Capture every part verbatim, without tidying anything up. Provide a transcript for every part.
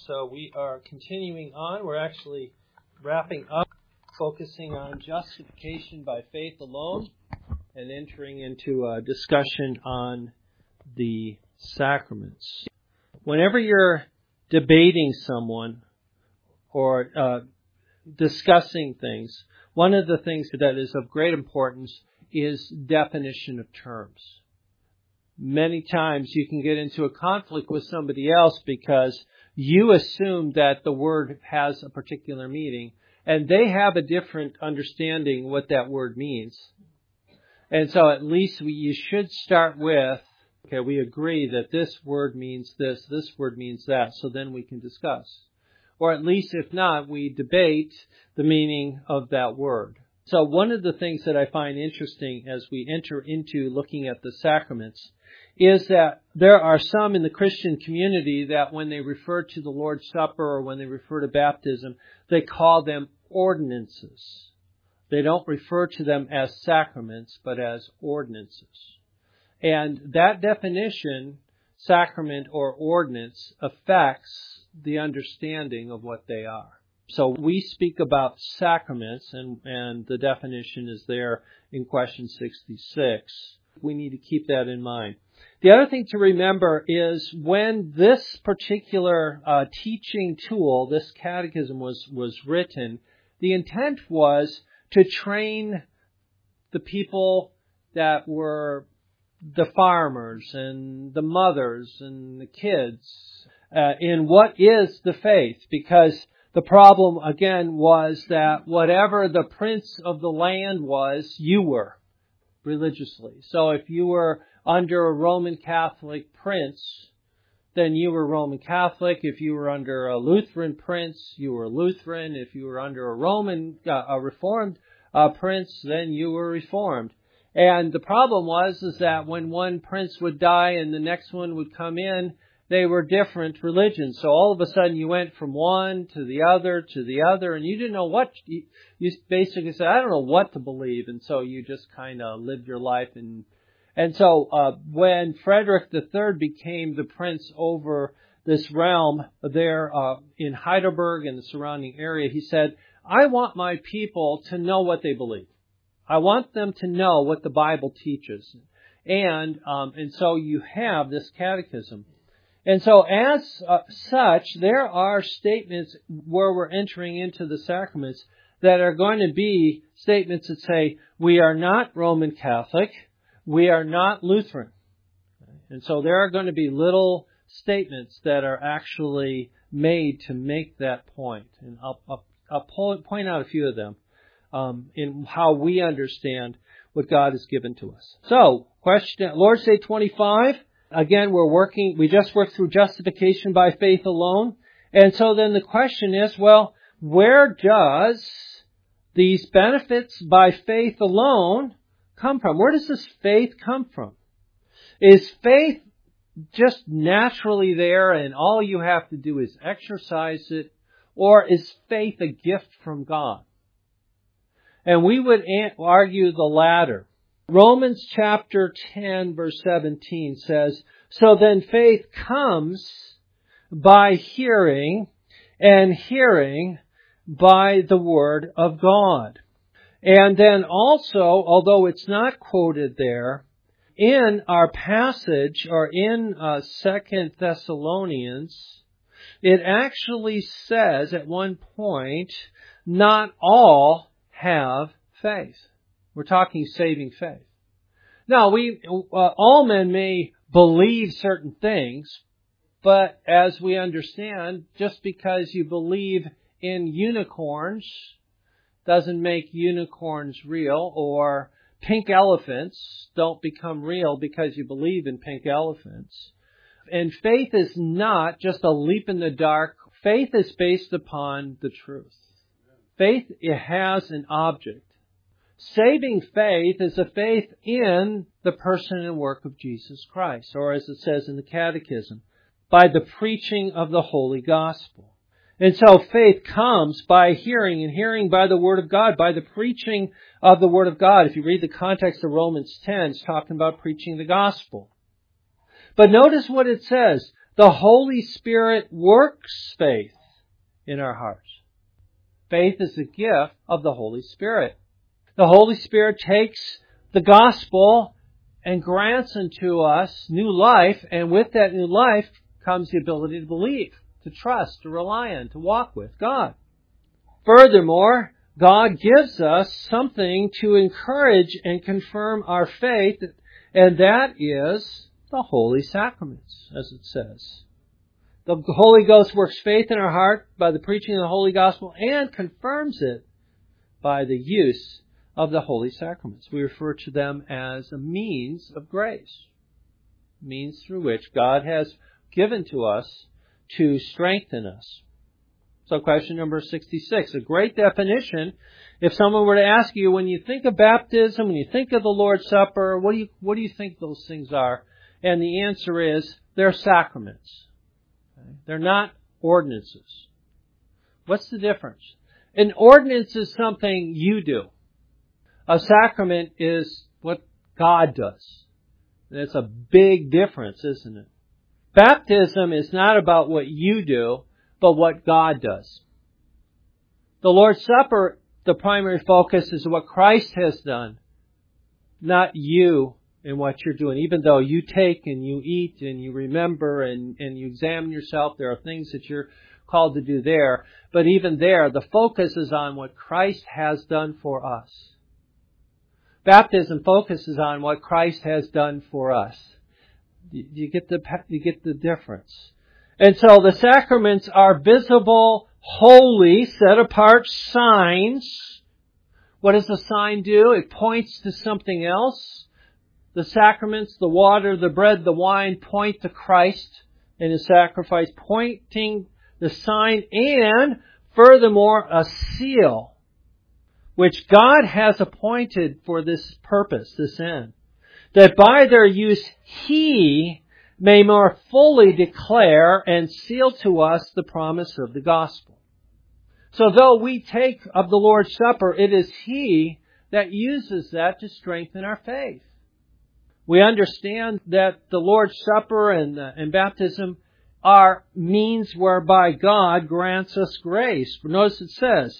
So we are continuing on. We're actually wrapping up, focusing on justification by faith alone, and entering into a discussion on the sacraments. Whenever you're debating someone or uh, discussing things, one of the things that is of great importance is definition of terms. Many times you can get into a conflict with somebody else because you assume that the word has a particular meaning, and they have a different understanding what that word means. And so at least we, you should start with, okay, we agree that this word means this, this word means that, so then we can discuss. Or at least if not, we debate the meaning of that word. So one of the things that I find interesting as we enter into looking at the sacraments is that there are some in the Christian community that when they refer to the Lord's Supper or when they refer to baptism, they call them ordinances. They don't refer to them as sacraments, but as ordinances. And that definition, sacrament or ordinance, affects the understanding of what they are. So we speak about sacraments, and, and the definition is there in question sixty-six. We need to keep that in mind. The other thing to remember is when this particular uh, teaching tool, this catechism was, was written, the intent was to train the people that were the farmers and the mothers and the kids uh, in what is the faith, because the problem, again, was that whatever the prince of the land was, you were religiously. So if you were under a Roman Catholic prince, then you were Roman Catholic. If you were under a Lutheran prince, you were Lutheran. If you were under a Roman, uh, a Reformed uh, prince, then you were Reformed. And the problem was is that when one prince would die and the next one would come in, they were different religions. So all of a sudden you went from one to the other to the other, and you didn't know what, you, you basically said, I don't know what to believe. And so you just kind of lived your life. And and so uh, when Frederick the Third became the prince over this realm there uh, in Heidelberg and the surrounding area, he said, I want my people to know what they believe. I want them to know what the Bible teaches. And um, and so you have this catechism. And so as uh, such, there are statements where we're entering into the sacraments that are going to be statements that say, we are not Roman Catholic, we are not Lutheran. And so there are going to be little statements that are actually made to make that point. And I'll, I'll, I'll point out a few of them um, in how we understand what God has given to us. So, question, Lord's Day twenty-five. Again, we're working, we just worked through justification by faith alone. And so then the question is, well, where does these benefits by faith alone come from? Where does this faith come from? Is faith just naturally there and all you have to do is exercise it? Or is faith a gift from God? And we would argue the latter. Romans chapter ten verse seventeen says, so then faith comes by hearing, and hearing by the word of God. And then also, although it's not quoted there, in our passage, or in uh, Second Thessalonians, it actually says at one point, not all have faith. We're talking saving faith. Now, we uh, all men may believe certain things, but as we understand, just because you believe in unicorns doesn't make unicorns real, or pink elephants don't become real because you believe in pink elephants. And faith is not just a leap in the dark. Faith is based upon the truth. Faith, it has an object. Saving faith is a faith in the person and work of Jesus Christ, or as it says in the Catechism, by the preaching of the Holy Gospel. And so faith comes by hearing, and hearing by the Word of God, by the preaching of the Word of God. If you read the context of Romans ten, it's talking about preaching the Gospel. But notice what it says, The Holy Spirit works faith in our hearts. Faith is a gift of the Holy Spirit. The Holy Spirit takes the gospel and grants unto us new life, and with that new life comes the ability to believe, to trust, to rely on, to walk with God. Furthermore, God gives us something to encourage and confirm our faith, and that is the holy sacraments, as it says. The Holy Ghost works faith in our heart by the preaching of the Holy Gospel and confirms it by the use of the holy sacraments. We refer to them as a means of grace, means through which God has given to us to strengthen us. So question number sixty-six, a great definition. If someone were to ask you, when you think of baptism, when you think of the Lord's Supper, what do you, what do you think those things are? And the answer is, they're sacraments. Okay? They're not ordinances. What's the difference? An ordinance is something you do. A sacrament is what God does. And it's a big difference, isn't it? Baptism is not about what you do, but what God does. The Lord's Supper, the primary focus is what Christ has done, not you and what you're doing. Even though you take and you eat and you remember and, and you examine yourself, there are things that you're called to do there. But even there, the focus is on what Christ has done for us. Baptism focuses on what Christ has done for us. You get the, you get the difference. And so the sacraments are visible, holy, set-apart signs. What does the sign do? It points to something else. The sacraments, the water, the bread, the wine point to Christ and His sacrifice, pointing the sign and, furthermore, a seal, which God has appointed for this purpose, this end, that by their use He may more fully declare and seal to us the promise of the gospel. So though we take of the Lord's Supper, it is He that uses that to strengthen our faith. We understand that the Lord's Supper and, uh, and baptism are means whereby God grants us grace. Notice it says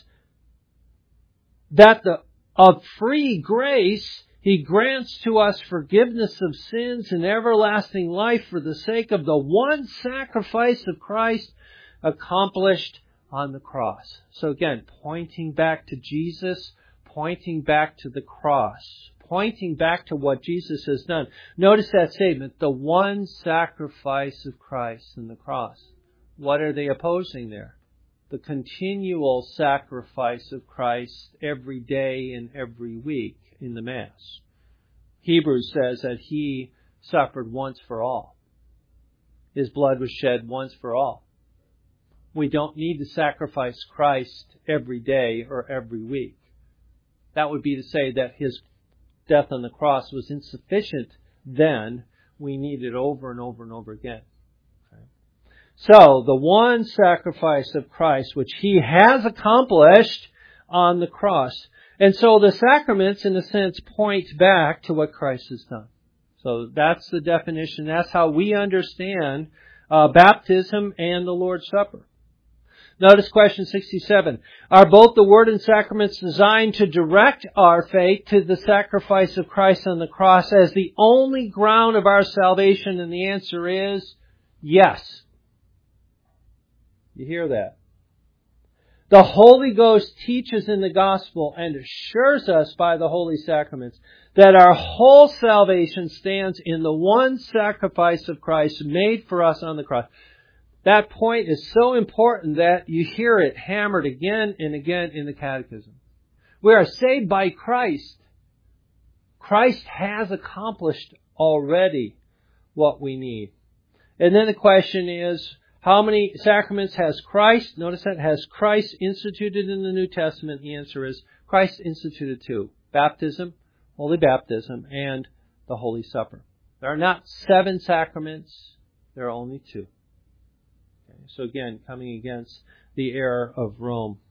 that the, of free grace He grants to us forgiveness of sins and everlasting life for the sake of the one sacrifice of Christ accomplished on the cross. So again, pointing back to Jesus, pointing back to the cross, pointing back to what Jesus has done. Notice that statement, the one sacrifice of Christ on the cross. What are they opposing there? The continual sacrifice of Christ every day and every week in the Mass. Hebrews says that He suffered once for all. His blood was shed once for all. We don't need to sacrifice Christ every day or every week. That would be to say that His death on the cross was insufficient then. We need it over and over and over again. Okay. So, the one sacrifice of Christ, which He has accomplished on the cross. And so the sacraments, in a sense, point back to what Christ has done. So that's the definition. That's how we understand uh, baptism and the Lord's Supper. Notice question sixty-seven. Are both the Word and sacraments designed to direct our faith to the sacrifice of Christ on the cross as the only ground of our salvation? And the answer is yes. You hear that? The Holy Ghost teaches in the Gospel and assures us by the Holy Sacraments that our whole salvation stands in the one sacrifice of Christ made for us on the cross. That point is so important that you hear it hammered again and again in the Catechism. We are saved by Christ. Christ has accomplished already what we need. And then the question is, how many sacraments has Christ, notice that, has Christ instituted in the New Testament? The answer is, Christ instituted two. Baptism, Holy Baptism, and the Holy Supper. There are not seven sacraments, there are only two. Okay, so again, coming against the error of Rome.